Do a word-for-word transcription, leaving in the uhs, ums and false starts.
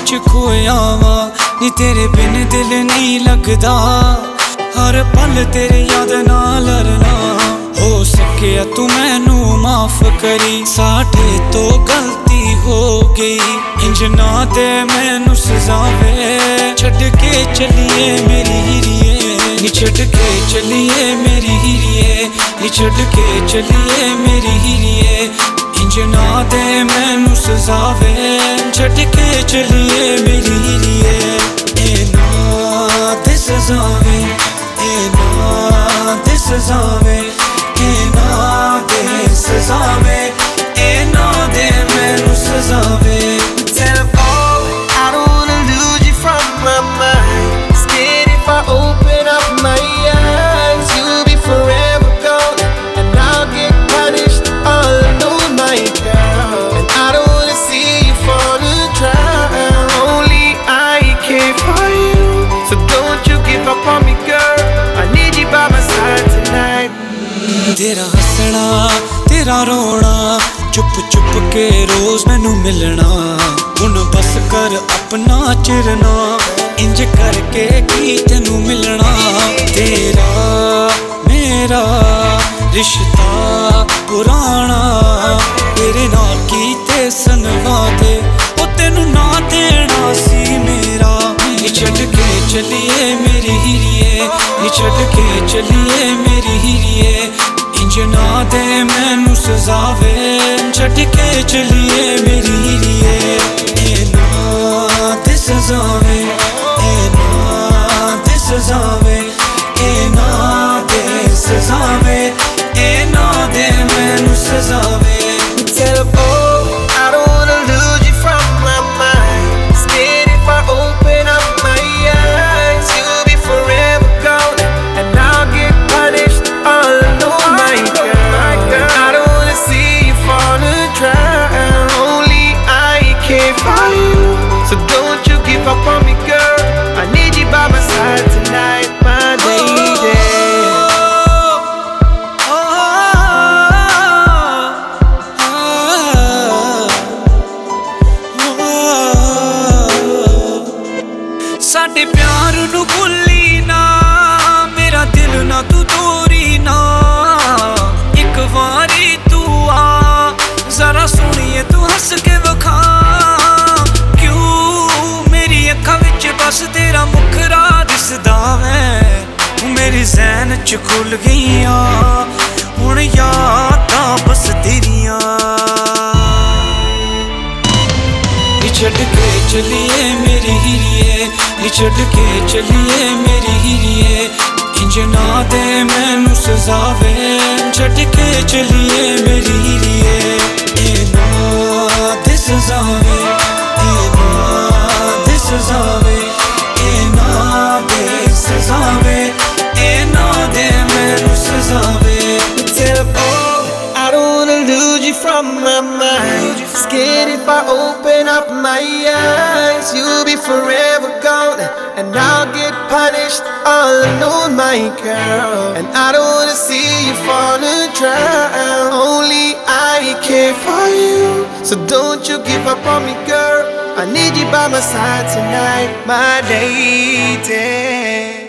च खोया वा नी तेरे बिन दिल नहीं लगदा। हर पल तेरे याद नाल लड़ना हो सके तू मैनू माफ करी। साढ़े तो गलती हो गई इंज ना दे मैनू सजावे। छड़ के चलिए मेरी हीरिए नी छड़ के चलिए मेरी हीरिए नी छड़ के चलिए मेरी हीरिए। इंज ना दे मैनू सजावे छड़ के चलिए मेरी हीरिए। ए ना दे सजावे ए ना दे सजावे ए ना दे सजावे ए ना दे मैनू सजावे। Tell 'em all I don't wanna lose you from my mind. Scared if I open up my eyes you'll be forever gone and I'll get punished all alone, my girl. And I don't wanna see you fall and drown. Only I care for you, so don't you give up on me, girl. I need you by my side tonight. तेरा हसना तेरा रोना चुप चुप के रोज मैनू मिलना। हुण बस कर अपना चिरना इंज करके की तेनू मिलना। तेरा मेरा रिश्ता पुराना तेरे नाल कीते सन वादे ओ तेनू ना देना सी मेरा। नी छड़ के चलिए मेरी हीरिए नी छड़ के चलिए मेरी हीरिए। इंज ना दे मैनू सजावे छड़ के चलिए मेरी हीरिए। ए ना दे सजावे ए ना दे सजावे ए ना दे सजावे ए ना दे मैनू सजावे। Tell 'em all I don't wanna lose you from my mind. Scared if I open up my eyes you'll be forever gone and I'll get punished all alone, my girl. I don't wanna see you fall and drown. Only I care for you, so don't you give up on me, girl. I need you by my side tonight, my lady. साडे प्यार नू भुल्ली ना मेरा दिल ना तू तोड़ी ना। एक वारी तू आ जरा सुनिए तू हंस के वखा। क्यों मेरी अखां विच बस तेरा मुखरा दिसदा वै। मेरी ज़हन च खुल गईयां हुण यादां बस तेरियां। नी छड़ के चलिए मेरी हीरिए नी छड़ के चलिए मेरी हीरिए। इंज ना दे मैनू सजावे छड़ के चलिए मेरी हीरिए। ए ना दे सजावे ए ना दे सजावे ए ना दे सजावे ए ना दे मैनू सजावे। Tell 'em all I don't wanna lose you from my mind. Scared if I open up my eyes you'll be forever gone and I'll get punished all alone, my girl. And I don't wanna see you fall and drown. Only I care for you, so don't you give up on me, girl. I need you by my side tonight, my lady.